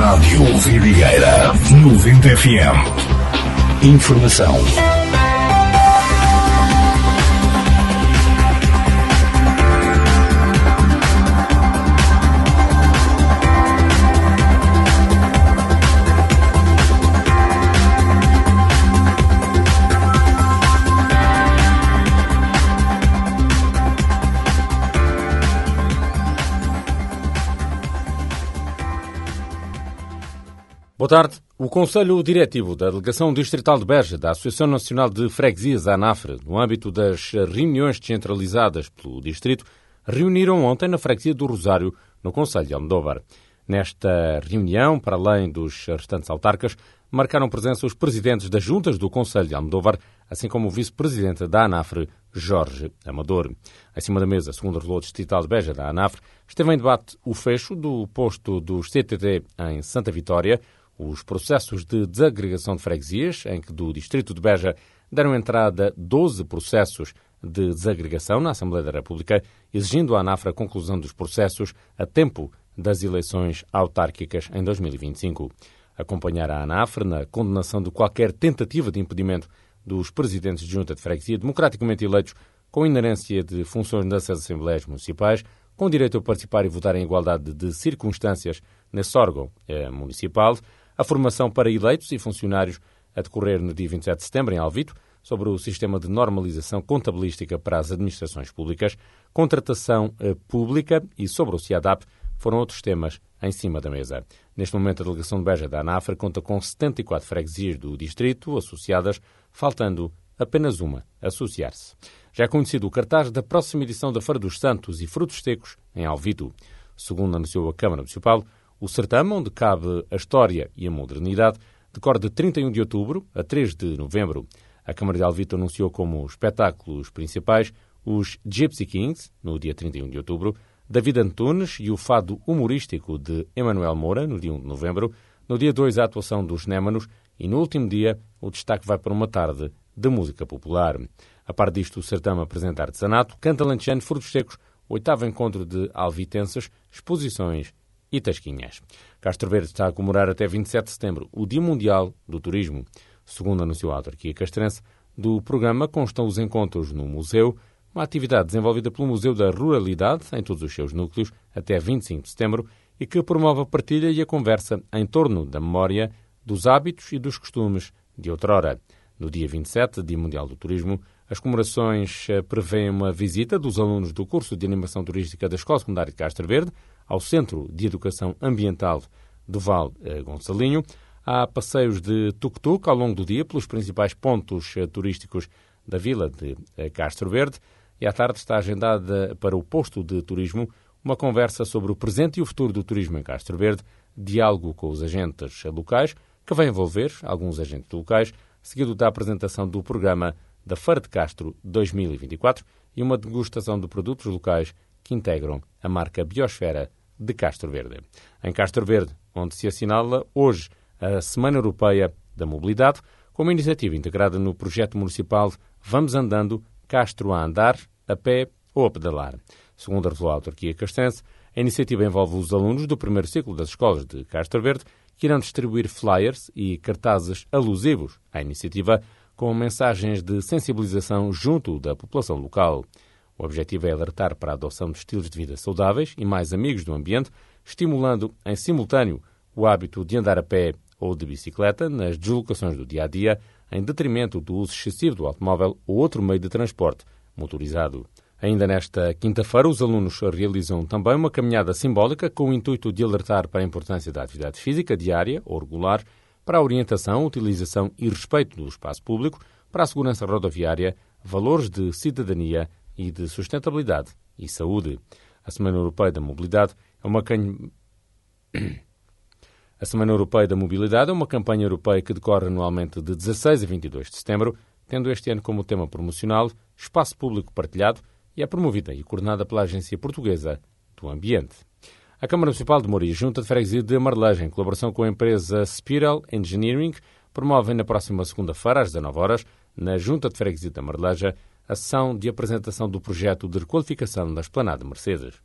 Rádio Vidigueira 90 FM. Informação. Boa tarde. O Conselho Diretivo da Delegação Distrital de Beja, da Associação Nacional de Freguesias, ANAFRE, no âmbito das reuniões descentralizadas pelo Distrito, reuniram ontem na Freguesia do Rosário, no Concelho de Almodóvar. Nesta reunião, para além dos restantes autarcas, marcaram presença os presidentes das juntas do Concelho de Almodóvar, assim como o vice-presidente da ANAFRE, Jorge Amador. Em cima da mesa, segundo revelou o Distrital de Beja da ANAFRE, esteve em debate o fecho do posto dos CTT em Santa Vitória, os processos de desagregação de freguesias, em que do Distrito de Beja deram entrada 12 processos de desagregação na Assembleia da República, exigindo à ANAFRE a conclusão dos processos a tempo das eleições autárquicas em 2025. Acompanhar a ANAFRE na condenação de qualquer tentativa de impedimento dos presidentes de junta de freguesia democraticamente eleitos com inerência de funções nas Assembleias Municipais, com direito a participar e votar em igualdade de circunstâncias nesse órgão municipal, a formação para eleitos e funcionários a decorrer no dia 27 de setembro em Alvito, sobre o sistema de normalização contabilística para as administrações públicas, contratação pública e sobre o CIADAP foram outros temas em cima da mesa. Neste momento, a delegação de Beja da ANAFRE conta com 74 freguesias do distrito associadas, faltando apenas uma associar-se. Já é conhecido o cartaz da próxima edição da Feira dos Santos e Frutos Secos em Alvito. Segundo anunciou a Câmara Municipal, o certame, onde cabe a história e a modernidade, decorre de 31 de outubro a 3 de novembro. A Câmara de Alvito anunciou como espetáculos principais os Gypsy Kings, no dia 31 de outubro, David Antunes e o fado humorístico de Emanuel Moura, no dia 1 de novembro, no dia 2 a atuação dos Némanos e no último dia o destaque vai para uma tarde de música popular. A par disto, o certame apresenta artesanato, canta lanchano, frutos secos, o 8º encontro de alvitenses, exposições e tasquinhas. Castro Verde está a comemorar até 27 de setembro o Dia Mundial do Turismo. Segundo anunciou a autarquia castrense, do programa constam os encontros no museu, uma atividade desenvolvida pelo Museu da Ruralidade em todos os seus núcleos até 25 de setembro e que promove a partilha e a conversa em torno da memória, dos hábitos e dos costumes de outrora. No dia 27, Dia Mundial do Turismo, as comemorações prevêem uma visita dos alunos do curso de Animação Turística da Escola Secundária de Castro Verde ao Centro de Educação Ambiental do Val Gonçalinho. Há passeios de tuk-tuk ao longo do dia pelos principais pontos turísticos da vila de Castro Verde e à tarde está agendada para o posto de turismo uma conversa sobre o presente e o futuro do turismo em Castro Verde, diálogo com os agentes locais, que vai envolver alguns agentes locais, seguido da apresentação do programa da Feira de Castro 2024 e uma degustação de produtos locais que integram a marca Biosfera de Castro Verde. Em Castro Verde, onde se assinala hoje a Semana Europeia da Mobilidade, com uma iniciativa integrada no projeto municipal Vamos Andando, Castro a Andar, a pé ou a pedalar. Segundo revelou a autarquia castrense, a iniciativa envolve os alunos do primeiro ciclo das escolas de Castro Verde, que irão distribuir flyers e cartazes alusivos à iniciativa, com mensagens de sensibilização junto da população local. O objetivo é alertar para a adoção de estilos de vida saudáveis e mais amigos do ambiente, estimulando em simultâneo o hábito de andar a pé ou de bicicleta nas deslocações do dia-a-dia, em detrimento do uso excessivo do automóvel ou outro meio de transporte motorizado. Ainda nesta quinta-feira, os alunos realizam também uma caminhada simbólica com o intuito de alertar para a importância da atividade física diária ou regular, para a orientação, utilização e respeito do espaço público, para a segurança rodoviária, valores de cidadania e de sustentabilidade e saúde. A Semana Europeia da Mobilidade é uma A Semana Europeia da Mobilidade é uma campanha europeia que decorre anualmente de 16 a 22 de setembro, tendo este ano como tema promocional Espaço Público Partilhado e é promovida e coordenada pela Agência Portuguesa do Ambiente. A Câmara Municipal de Moura, Junta de Freguesia de Marleja, em colaboração com a empresa Spiral Engineering, promovem na próxima segunda-feira, às 19 horas, na Junta de Freguesia da Marleja, a sessão de apresentação do projeto de requalificação da Esplanada Mercedes.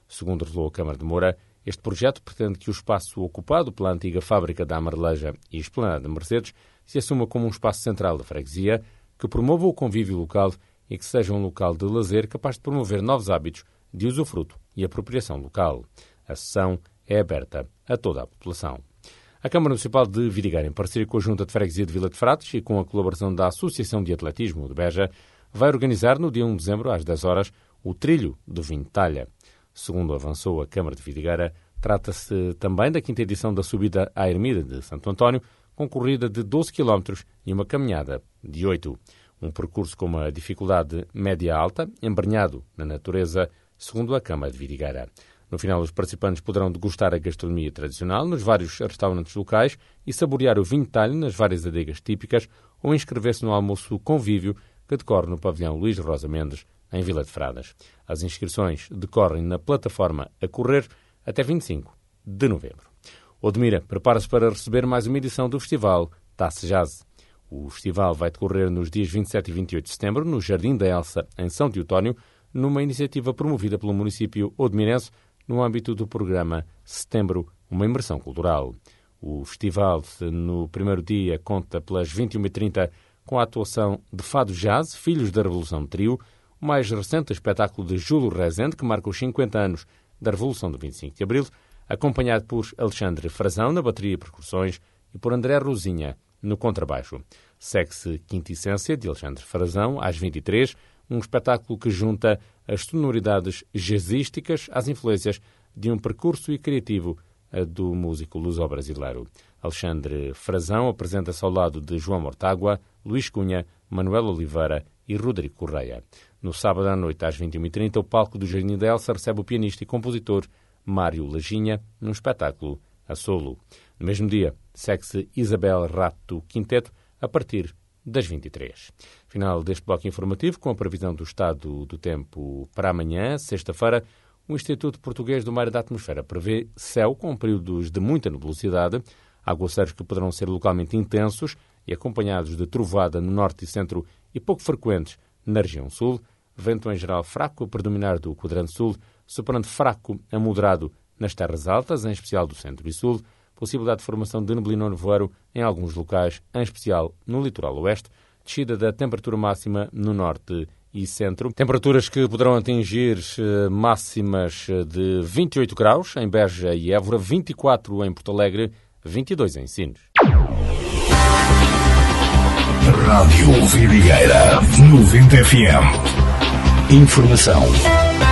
Segundo revelou a Câmara de Moura, este projeto pretende que o espaço ocupado pela antiga fábrica da Amareleja e Esplanada de Mercedes se assuma como um espaço central da freguesia, que promova o convívio local e que seja um local de lazer capaz de promover novos hábitos de usufruto e apropriação local. A sessão é aberta a toda a população. A Câmara Municipal de Vidigueira, em parceria com a Junta de Freguesia de Vila de Frades e com a colaboração da Associação de Atletismo de Beja, vai organizar no dia 1 de dezembro, às 10 horas, o Trilho do Vinho de Talha. Segundo avançou a Câmara de Vidigueira, trata-se também da quinta edição da subida à Ermida de Santo António, com corrida de 12 km e uma caminhada de 8. Um percurso com uma dificuldade média-alta, embrenhado na natureza, segundo a Câmara de Vidigueira. No final, os participantes poderão degustar a gastronomia tradicional nos vários restaurantes locais e saborear o vinho de talho nas várias adegas típicas ou inscrever-se no almoço convívio que decorre no pavilhão Luís Rosa Mendes, em Vila de Fradas. As inscrições decorrem na plataforma A Correr até 25 de novembro. Odmira prepara-se para receber mais uma edição do festival Taça Jazz. O festival vai decorrer nos dias 27 e 28 de setembro, no Jardim da Elsa, em São Teotónio, numa iniciativa promovida pelo município odmirense no âmbito do programa Setembro, uma imersão cultural. O festival, no primeiro dia, conta pelas 21h30 com a atuação de Fado Jazz, Filhos da Revolução Trio, o mais recente espetáculo de Júlio Rezende, que marca os 50 anos da Revolução do 25 de Abril, acompanhado por Alexandre Frazão na bateria e percussões e por André Rosinha no contrabaixo. Segue-se Quinta Essência, de Alexandre Frazão, às 23h, um espetáculo que junta as sonoridades jazzísticas às influências de um percurso e criativo do músico luso-brasileiro. Alexandre Frazão apresenta-se ao lado de João Mortágua, Luís Cunha, Manuel Oliveira e Rodrigo Correia. No sábado à noite, às 21h30, o palco do Jardim da Elsa recebe o pianista e compositor Mário Lajinha num espetáculo a solo. No mesmo dia, segue-se Isabel Rato Quinteto a partir das 23h. Final deste bloco informativo, com a previsão do estado do tempo para amanhã, sexta-feira, o Instituto Português do Mar e da Atmosfera prevê céu com períodos de muita nebulosidade, aguaceiros que poderão ser localmente intensos e acompanhados de trovoada no norte e centro e pouco frequentes na região sul, vento em geral fraco a predominar do quadrante sul, superando fraco a moderado nas terras altas, em especial do centro e sul, possibilidade de formação de neblina ou nevoeiro em alguns locais, em especial no litoral oeste, descida da temperatura máxima no norte e centro. Temperaturas que poderão atingir máximas de 28 graus em Beja e Évora, 24 em Porto Alegre, 22 em Sines. Rádio Vidigueira, 90 FM. Informação